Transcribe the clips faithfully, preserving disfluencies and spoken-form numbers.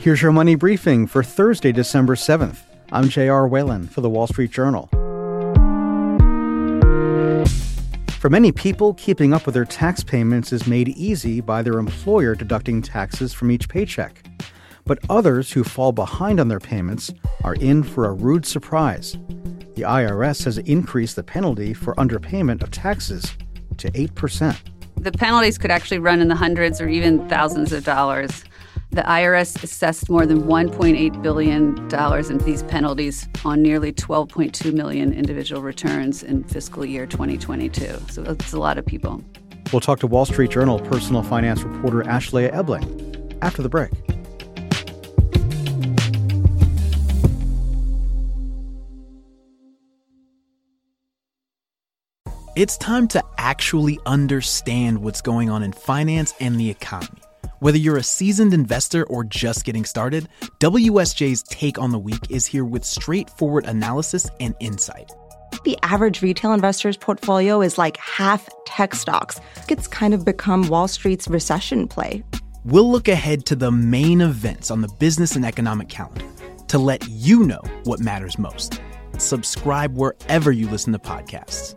Here's your money briefing for Thursday, December seventh. I'm J R. Whalen for The Wall Street Journal. For many people, keeping up with their tax payments is made easy by their employer deducting taxes from each paycheck. But others who fall behind on their payments are in for a rude surprise. The I R S has increased the penalty for underpayment of taxes to eight percent. The penalties could actually run in the hundreds or even thousands of dollars. The I R S assessed more than one point eight billion dollars in these penalties on nearly twelve point two million individual returns in fiscal year twenty twenty-two. So that's a lot of people. We'll talk to Wall Street Journal personal finance reporter Ashley Ebling after the break. It's time to actually understand what's going on in finance and the economy. Whether you're a seasoned investor or just getting started, W S J's Take on the Week is here with straightforward analysis and insight. The average retail investor's portfolio is like half tech stocks. It's kind of become Wall Street's recession play. We'll look ahead to the main events on the business and economic calendar to let you know what matters most. Subscribe wherever you listen to podcasts.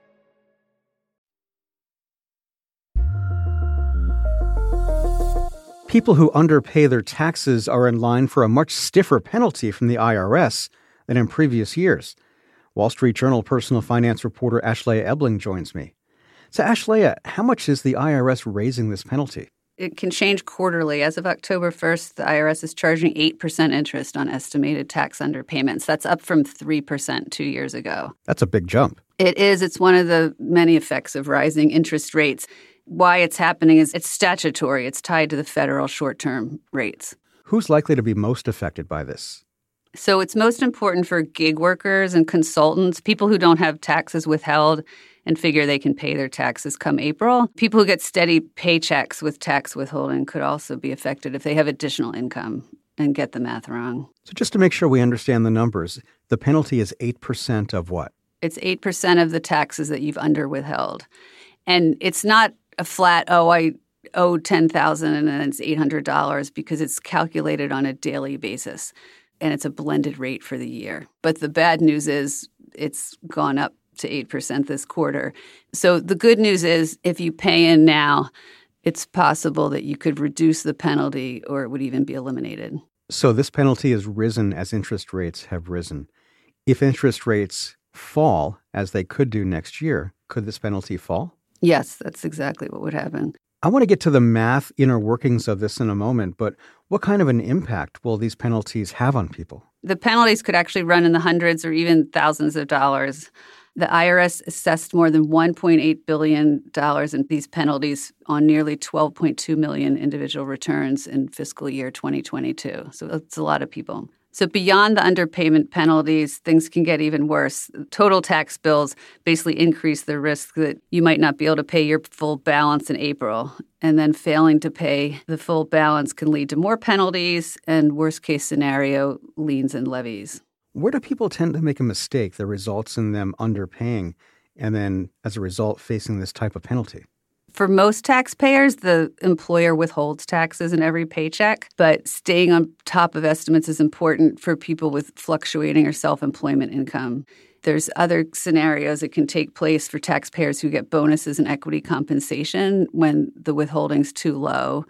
People who underpay their taxes are in line for a much stiffer penalty from the I R S than in previous years. Wall Street Journal personal finance reporter Ashley Ebling joins me. So, Ashley, how much is the I R S raising this penalty? It can change quarterly. As of October first, the I R S is charging eight percent interest on estimated tax underpayments. That's up from three percent two years ago. That's a big jump. It is. It's one of the many effects of rising interest rates. Why it's happening is it's statutory. It's tied to the federal short-term rates. Who's likely to be most affected by this? So it's most important for gig workers and consultants, people who don't have taxes withheld and figure they can pay their taxes come April. People who get steady paychecks with tax withholding could also be affected if they have additional income and get the math wrong. So just to make sure we understand the numbers, the penalty is eight percent of what? It's eight percent of the taxes that you've under withheld. And it's not a flat, oh, I owe ten thousand dollars and then it's eight hundred dollars because it's calculated on a daily basis. And it's a blended rate for the year. But the bad news is it's gone up to eight percent this quarter. So the good news is if you pay in now, it's possible that you could reduce the penalty or it would even be eliminated. So this penalty has risen as interest rates have risen. If interest rates fall, as they could do next year, could this penalty fall? Yes, that's exactly what would happen. I want to get to the math inner workings of this in a moment, but what kind of an impact will these penalties have on people? The penalties could actually run in the hundreds or even thousands of dollars. The I R S assessed more than one point eight billion dollars in these penalties on nearly twelve point two million individual returns in fiscal year twenty twenty-two. So that's a lot of people. So beyond the underpayment penalties, things can get even worse. Total tax bills basically increase the risk that you might not be able to pay your full balance in April. And then failing to pay the full balance can lead to more penalties and, worst case scenario, liens and levies. Where do people tend to make a mistake that results in them underpaying and then, as a result, facing this type of penalty? For most taxpayers, the employer withholds taxes in every paycheck, but staying on top of estimates is important for people with fluctuating or self-employment income. There's other scenarios that can take place for taxpayers who get bonuses and equity compensation when the withholding's too low.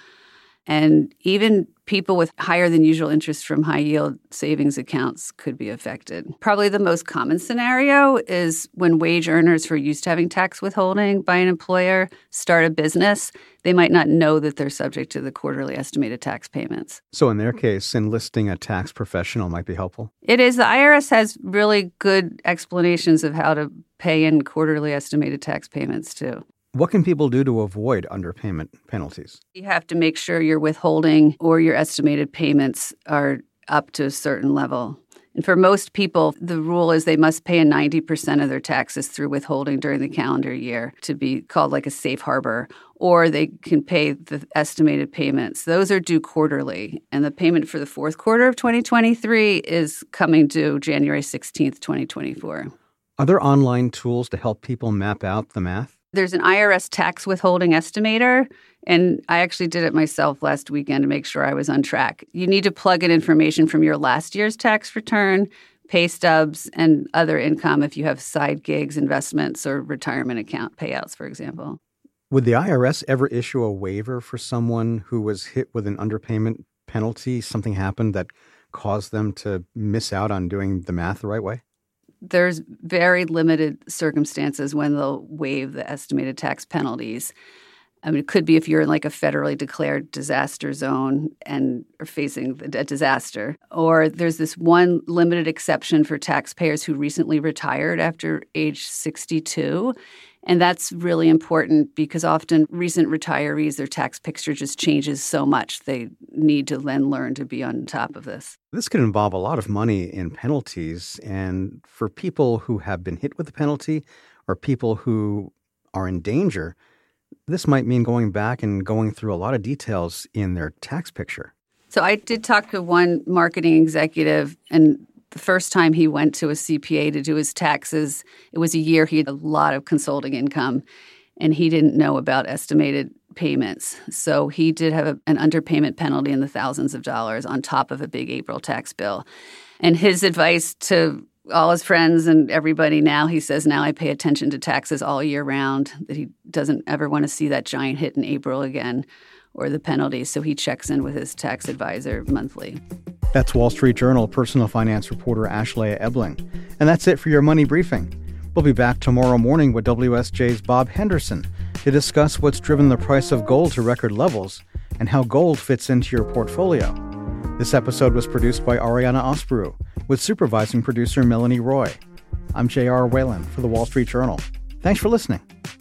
And even people with higher than usual interest from high-yield savings accounts could be affected. Probably the most common scenario is when wage earners who are used to having tax withholding by an employer start a business. They might not know that they're subject to the quarterly estimated tax payments. So in their case, enlisting a tax professional might be helpful? It is. The I R S has really good explanations of how to pay in quarterly estimated tax payments, too. What can people do to avoid underpayment penalties? You have to make sure your withholding or your estimated payments are up to a certain level. And for most people, the rule is they must pay a ninety percent of their taxes through withholding during the calendar year to be called like a safe harbor, or they can pay the estimated payments. Those are due quarterly, and the payment for the fourth quarter of twenty twenty-three is coming due January sixteenth, twenty twenty-four. Are there online tools to help people map out the math? There's an I R S tax withholding estimator, and I actually did it myself last weekend to make sure I was on track. You need to plug in information from your last year's tax return, pay stubs, and other income if you have side gigs, investments, or retirement account payouts, for example. Would the I R S ever issue a waiver for someone who was hit with an underpayment penalty? Something happened that caused them to miss out on doing the math the right way? There's very limited circumstances when they'll waive the estimated tax penalties. I mean, it could be if you're in like a federally declared disaster zone and are facing a disaster. Or there's this one limited exception for taxpayers who recently retired after age sixty-two. And that's really important because often recent retirees, their tax picture just changes so much. They need to then learn to be on top of this. This could involve a lot of money in penalties. And for people who have been hit with the penalty or people who are in danger, this might mean going back and going through a lot of details in their tax picture. So I did talk to one marketing executive, and the first time he went to a C P A to do his taxes, it was a year he had a lot of consulting income, and he didn't know about estimated payments. So he did have a, an underpayment penalty in the thousands of dollars on top of a big April tax bill. And his advice to all his friends and everybody now, he says, now I pay attention to taxes all year round, that he doesn't ever want to see that giant hit in April again or the penalty. So he checks in with his tax advisor monthly. That's Wall Street Journal personal finance reporter Ashley Ebling. And that's it for your Money Briefing. We'll be back tomorrow morning with W S J's Bob Henderson to discuss what's driven the price of gold to record levels and how gold fits into your portfolio. This episode was produced by Ariana Osbrew with supervising producer Melanie Roy. I'm J R Whalen for The Wall Street Journal. Thanks for listening.